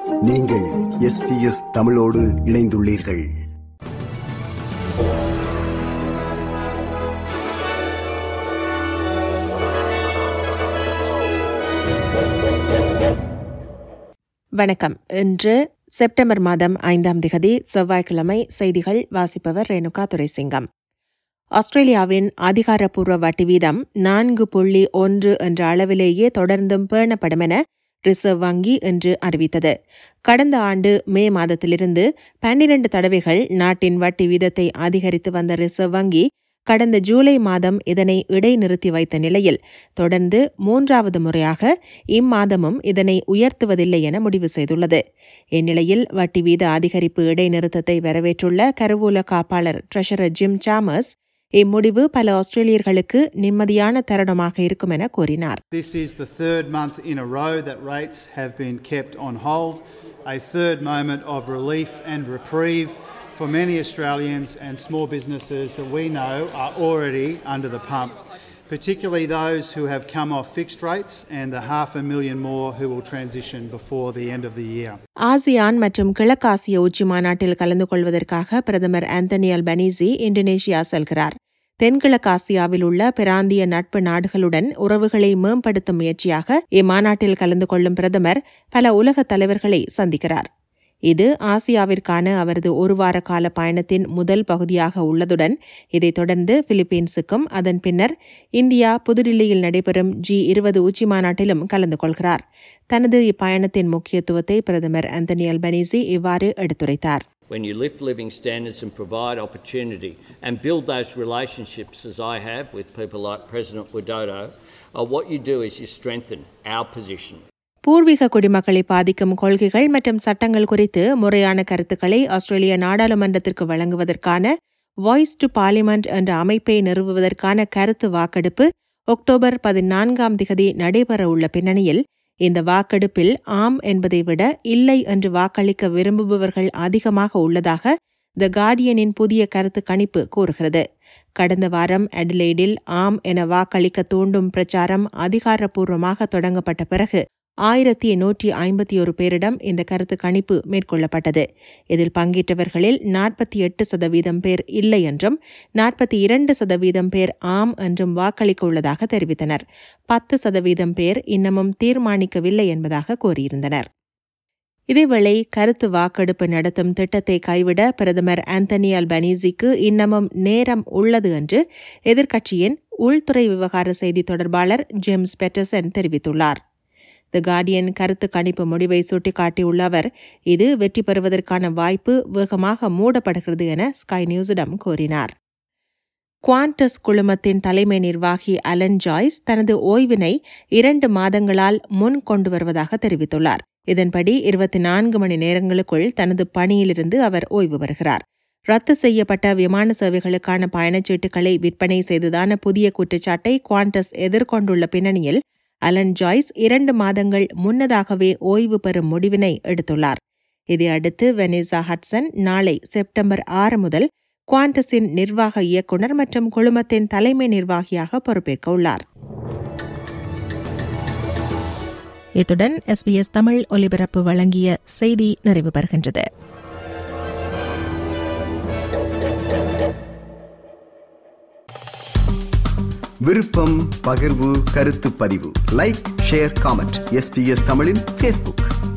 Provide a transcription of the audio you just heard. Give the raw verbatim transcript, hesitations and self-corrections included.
நீங்கள் S P S தமிழோடு இணைந்துள்ளீர்கள். வணக்கம். இன்று செப்டம்பர் மாதம் ஐந்தாம் திகதி செவ்வாய்க்கிழமை. செய்திகள் வாசிப்பவர் ரேணுகா துரைசிங்கம். ஆஸ்திரேலியாவின் அதிகாரப்பூர்வ வட்டி வீதம் நான்கு புள்ளி ஒன்று என்ற அளவிலேயே தொடர்ந்தும் பேணப்படும் என ரிசர்வ் வங்கி இன்று அறிவித்தது. கடந்த ஆண்டு மே மாதத்திலிருந்து பன்னிரண்டு தடவைகள் நாட்டின் வட்டி வீதத்தை அதிகரித்து வந்த ரிசர்வ் வங்கி கடந்த ஜூலை மாதம் இதனை இடைநிறுத்தி வைத்த நிலையில் தொடர்ந்து மூன்றாவது முறையாக இம்மாதமும் இதனை உயர்த்துவதில்லை என முடிவு செய்துள்ளது. இந்நிலையில் வட்டி வீத அதிகரிப்பு இடைநிறுத்தத்தை வரவேற்றுள்ள கருவூல காப்பாளர் ட்ரெஷரர் ஜிம் சாமர்ஸ் இம்முடிவு பல ஆஸ்திரேலியர்களுக்கு நிம்மதியான தருணமாக இருக்கும் என கூறினார். This is the third month in a row that rates have been kept on hold, a third moment of relief and reprieve for many Australians and small businesses that we know are already under the pump, particularly those who have come off fixed rates and the half a million more who will transition before the end of the year. ASEAN மற்றும் கிழக்காசிய உச்சி மாநாட்டில் கலந்து கொள்வதற்காக பிரதமர் Anthony Albanese Indonesia செல்கிறார். தென்கிழக்காசியாவில் உள்ள பிராந்திய நட்பு நாடுகளுடன் உறவுகளை மேம்படுத்தும் முயற்சியாக இம்மாநாட்டில் கலந்து கொள்ளும் பிரதமர் பல உலக தலைவர்களை சந்திக்கிறார். இது ஆசியாவிற்கான அவரது ஒருவார கால பயணத்தின் முதல் பகுதியாக உள்ளதுடன் இதைத் தொடர்ந்து பிலிப்பீன்ஸுக்கும் அதன் பின்னர் இந்தியா புதுடில்லியில் நடைபெறும் ஜி இருபது உச்சி மாநாட்டிலும் கலந்து கொள்கிறார். தனது இப்பயணத்தின் முக்கியத்துவத்தை பிரதமர் ஆந்தனி அல்பனீசி இவ்வாறு எடுத்துரைத்தார். When you lift living standards and provide opportunity and build those relationships as I have with people like President Widodo, uh, what you do is you strengthen our position. பூர்வீக குடிமக்களை பாதிக்கும் கொள்கைகள் மற்றும் சட்டங்கள் குறித்து முறையான கருத்துக்களை ஆஸ்திரேலிய நாடாளுமன்றத்திற்கு வழங்குவதற்கான வாய்ஸ் டு பார்லிமெண்ட் என்ற அமைப்பை நிறுவுவதற்கான கருத்து வாக்கெடுப்பு அக்டோபர் பதினான்காம் திகதி நடைபெறவுள்ள பின்னணியில் இந்த வாக்கெடுப்பில் ஆம் என்பதை விட இல்லை என்று வாக்களிக்க விரும்புபவர்கள் அதிகமாக உள்ளதாக தி கார்டியனின் புதிய கருத்து கணிப்பு கூறுகிறது. கடந்த வாரம் அடிலெய்டில் ஆம் என வாக்களிக்க தூண்டும் பிரச்சாரம் அதிகாரப்பூர்வமாக தொடங்கப்பட்ட பிறகு ஆயிரத்தி நூற்றி ஐம்பத்தி ஒரு பேரிடம் இந்த கருத்து கணிப்பு மேற்கொள்ளப்பட்டது. இதில் பங்கேற்றவர்களில் நாற்பத்தி எட்டு சதவீதம் பேர் இல்லை என்றும் நாற்பத்தி இரண்டு சதவீதம் பேர் ஆம் என்றும் வாக்களிக்க உள்ளதாக தெரிவித்தனர். பத்து சதவீதம் பேர் இன்னமும் தீர்மானிக்கவில்லை என்பதாக கூறியிருந்தனர். இதேவேளை கருத்து வாக்கெடுப்பு நடத்தும் திட்டத்தை கைவிட பிரதமர் ஆந்தனி அல்பனீசிக்கு இன்னமும் நேரம் உள்ளது என்று எதிர்க்கட்சியின் உள்துறை விவகார செய்தி தொடர்பாளர் ஜேம்ஸ் பெட்டர்சன் தெரிவித்துள்ளார். தி கார்டியன் கருத்து கணிப்பு முடிவை சுட்டிக்காட்டியுள்ள அவர் இது வெற்றி பெறுவதற்கான வாய்ப்பு வேகமாக மூடப்படுகிறது என ஸ்கை நியூஸிடம் கூறினார். குவாண்டஸ் குழுமத்தின் தலைமை நிர்வாகி அலன் ஜாய்ஸ் தனது ஓய்வினை இரண்டு மாதங்களால் முன் கொண்டு வருவதாக தெரிவித்துள்ளார். இதன்படி இருபத்தி நான்கு மணி நேரங்களுக்குள் தனது பணியிலிருந்து அவர் ஓய்வு பெறுகிறார். ரத்து செய்யப்பட்ட விமான சேவைகளுக்கான பயணச்சீட்டுகளை விற்பனை செய்ததான புதிய குற்றச்சாட்டை குவாண்டஸ் எதிர்கொண்டுள்ள பின்னணியில் அலன் ஜாய்ஸ் இரண்டு மாதங்கள் முன்னதாகவே ஓய்வு பெறும் முடிவினை எடுத்துள்ளார். இதையடுத்து வெனிசா ஹட்சன் நாளை செப்டம்பர் ஆறு முதல் குவாண்டஸின் நிர்வாக இயக்குநர் மற்றும் குழுமத்தின் தலைமை நிர்வாகியாக பொறுப்பேற்க உள்ளார். இத்துடன் எஸ் பி எஸ் தமிழ் ஒலிபரப்பு வழங்கிய செய்தி நிறைவு பெறுகின்றது. விருப்பம், பகிர்வு, கருத்து பதிவு, like, share, comment. S P S தமிழின் ஃபேஸ்புக்.